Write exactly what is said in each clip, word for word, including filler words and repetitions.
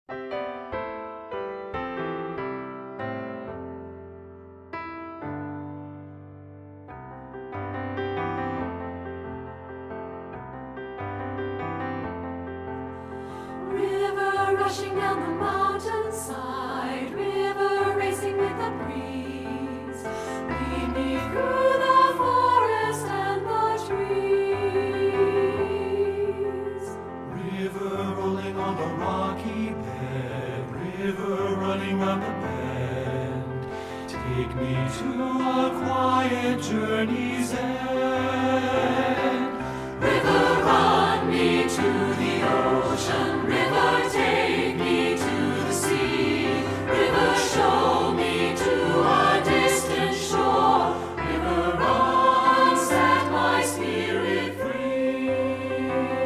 River rushing down the mountainside, river racing with the breeze, lead me through the forest and the trees. River rolling on the rocky bed, river running round the bend, take me to a quiet journey's end. River, run me to the ocean, river, take me to the sea, river, show me to a distant shore, river, run, set my spirit free.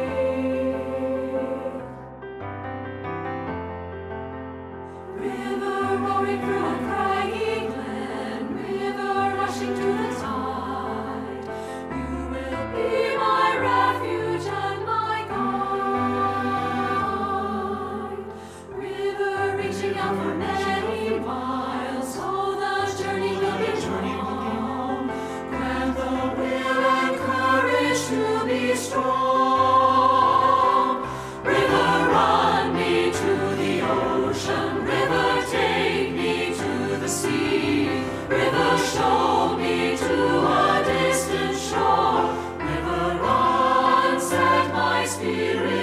River roaring through a craggy glen, river rushing to the tide, you will be my refuge and my guide. River reaching out for many miles, so the journey will be long. Grant the will and courage to be strong. River, run me to the ocean, river, take me to the sea, river, show me to a distant shore, river, run, set my spirit